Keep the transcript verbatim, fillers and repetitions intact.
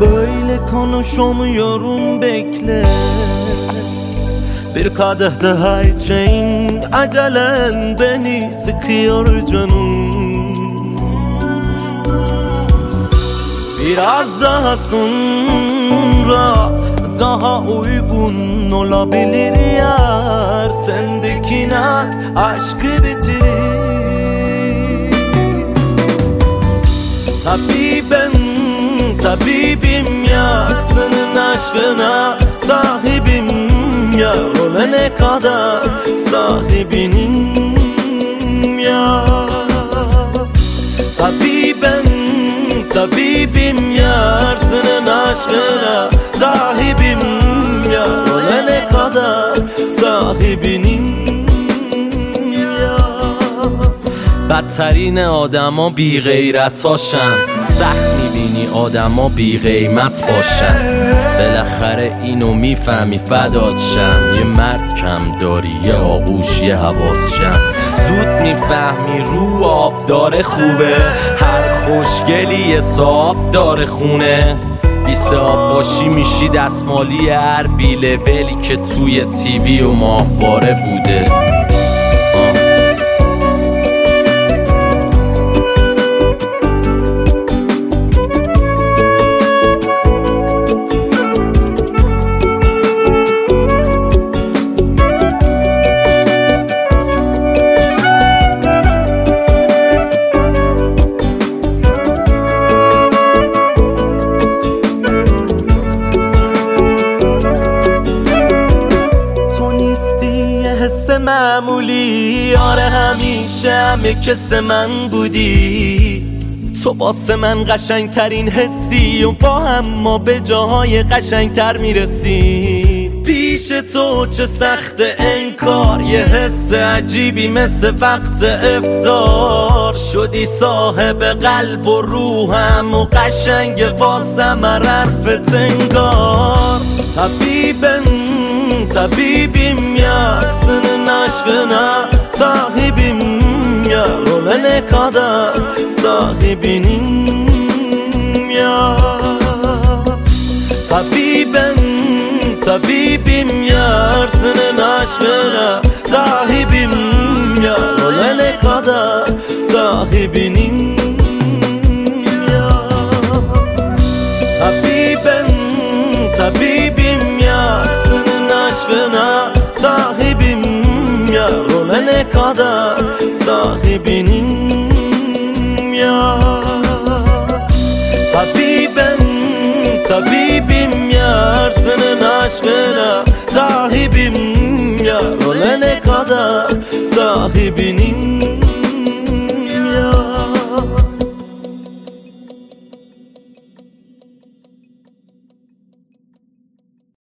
Böyle konuşamıyorum, bekle. Bir kadeh daha içeyim, acelen beni sıkıyor canım. Biraz daha sonra daha uygun olabilir yar. Sendeki naz aşkı bitirir. Tabibim, tabibim yar, senin aşkına sahibim yar. Ölene kadar sahibinim yar. Tabibim, tabibim yar, senin aşkına sahibim yar. Ölene kadar sahibinim yar. بدترین آدما بی غیرتاشن، سخت میبینی آدما بی قیمت باشن. بالاخره اینو میفهمی فدات شم. یه مرد کم داری، یه آغوش، یه حواس شم. زود میفهمی رو آب داره خوبه، هر خوشگلی یه صاحب داره خونه. بی صاحب باشی میشی دستمالی هر بیله ولی که توی تیوی و ماهواره بوده. حس معمولی، آره همیشه همه کس من بودی. تو واسه من قشنگترین حسی و با هم ما به جاهای قشنگتر میرسیم. پیش تو چه سخت انکار، یه حس عجیبی مثل وقت افطار. شدی صاحب قلب و روحم و قشنگ واسم حرفت انگار. طبیبم طبیبim yar, senin aşkına sahibim yar. Ölene kadar sahibinim yar. Tabibim, tabibim yar, senin aşkına sahibim yar. Ölene kadar sahibinim yar. Tabibim, tabibim yar, senin aşkına sahibim yar. Ölene kadar sahibinim yar. Tabibim, tabibim yar, senin aşkına sahibim yar. Ölene kadar sahibinim